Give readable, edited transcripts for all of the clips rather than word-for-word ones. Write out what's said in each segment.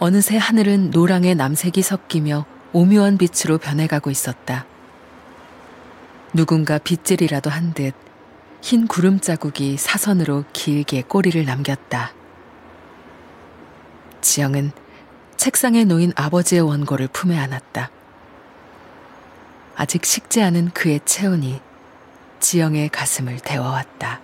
어느새 하늘은 노랑의 남색이 섞이며 오묘한 빛으로 변해가고 있었다. 누군가 빗질이라도 한 듯 흰 구름 자국이 사선으로 길게 꼬리를 남겼다. 지영은 책상에 놓인 아버지의 원고를 품에 안았다. 아직 식지 않은 그의 체온이 지영의 가슴을 데워왔다.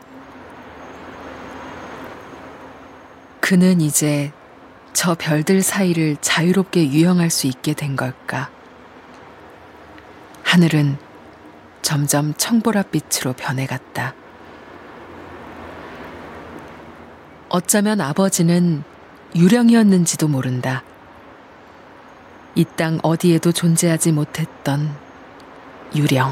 그는 이제 저 별들 사이를 자유롭게 유영할 수 있게 된 걸까? 하늘은 점점 청보랏빛으로 변해갔다. 어쩌면 아버지는 유령이었는지도 모른다. 이 땅 어디에도 존재하지 못했던 유령.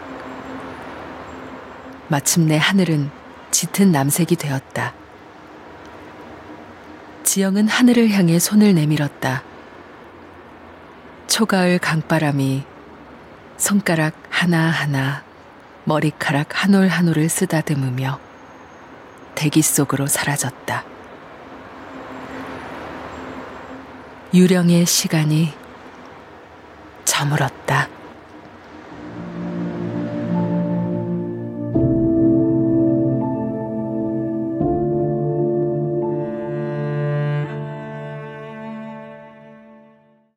마침내 하늘은 짙은 남색이 되었다. 지영은 하늘을 향해 손을 내밀었다. 초가을 강바람이 손가락 하나하나 머리카락 한 올 한 올을 쓰다듬으며 대기 속으로 사라졌다. 유령의 시간이 저물었다.